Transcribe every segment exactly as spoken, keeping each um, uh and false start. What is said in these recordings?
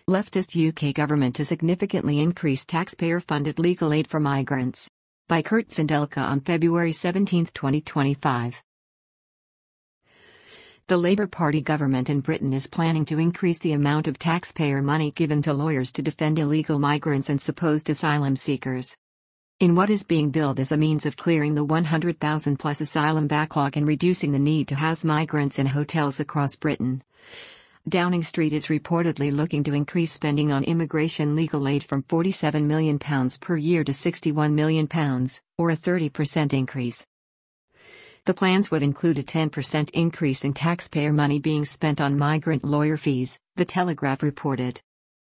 Leftist U K government to significantly increase taxpayer-funded legal aid for migrants. By Kurt Sindelka on February seventeenth, twenty twenty-five. The Labour Party government in Britain is planning to increase the amount of taxpayer money given to lawyers to defend illegal migrants and supposed asylum seekers. In what is being billed as a means of clearing the one hundred thousand plus asylum backlog and reducing the need to house migrants in hotels across Britain, Downing Street is reportedly looking to increase spending on immigration legal aid from forty-seven million pounds per year to sixty-one million pounds, or a thirty percent increase. The plans would include a ten percent increase in taxpayer money being spent on migrant lawyer fees, The Telegraph reported.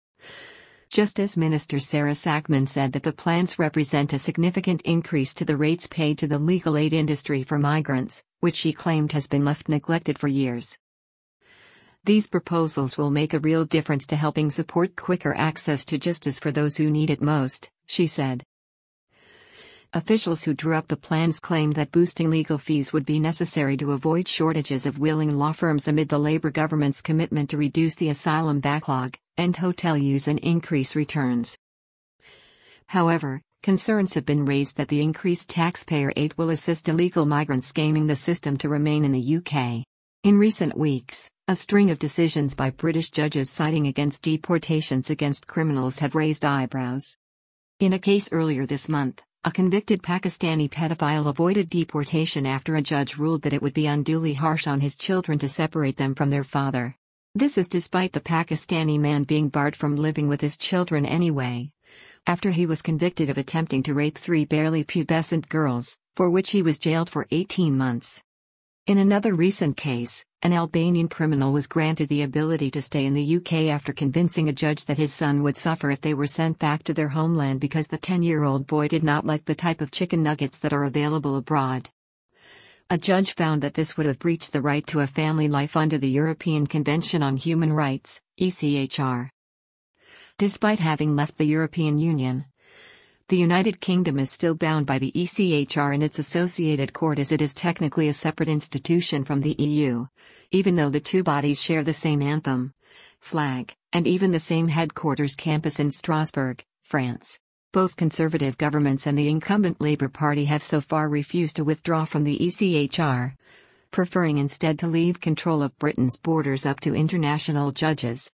Justice Minister Sarah Sackman said that the plans represent a significant increase to the rates paid to the legal aid industry for migrants, which she claimed has been left neglected for years. These proposals will make a real difference to helping support quicker access to justice for those who need it most, she said. Officials who drew up the plans claimed that boosting legal fees would be necessary to avoid shortages of willing law firms amid the Labour government's commitment to reduce the asylum backlog, end hotel use and increase returns. However, concerns have been raised that the increased taxpayer aid will assist illegal migrants gaming the system to remain in the U K. In recent weeks, a string of decisions by British judges siding against deportations against criminals have raised eyebrows. In a case earlier this month, a convicted Pakistani pedophile avoided deportation after a judge ruled that it would be unduly harsh on his children to separate them from their father. This is despite the Pakistani man being barred from living with his children anyway, after he was convicted of attempting to rape three barely pubescent girls, for which he was jailed for eighteen months. In another recent case, an Albanian criminal was granted the ability to stay in the U K after convincing a judge that his son would suffer if they were sent back to their homeland because the ten-year-old boy did not like the type of chicken nuggets that are available abroad. A judge found that this would have breached the right to a family life under the European Convention on Human Rights, E C H R. Despite having left the European Union, the United Kingdom is still bound by the E C H R and its associated court as it is technically a separate institution from the E U, even though the two bodies share the same anthem, flag, and even the same headquarters campus in Strasbourg, France. Both conservative governments and the incumbent Labour Party have so far refused to withdraw from the E C H R, preferring instead to leave control of Britain's borders up to international judges.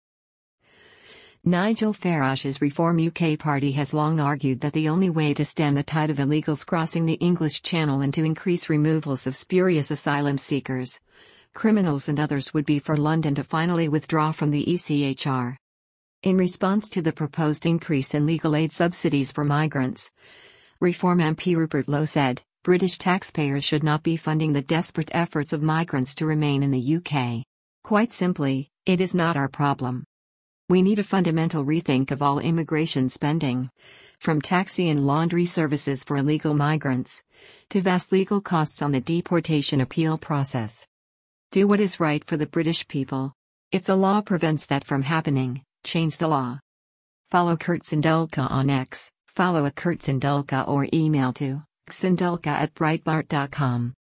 Nigel Farage's Reform U K party has long argued that the only way to stem the tide of illegals crossing the English Channel and to increase removals of spurious asylum seekers, criminals and others would be for London to finally withdraw from the E C H R. In response to the proposed increase in legal aid subsidies for migrants, Reform M P Rupert Lowe said, British taxpayers should not be funding the desperate efforts of migrants to remain in the U K. Quite simply, it is not our problem. We need a fundamental rethink of all immigration spending, from taxi and laundry services for illegal migrants, to vast legal costs on the deportation appeal process. Do what is right for the British people. If the law prevents that from happening, change the law. Follow Kurt Sindelka on X, follow at Kurt Sindelka or email to sindelka at breitbart dot com.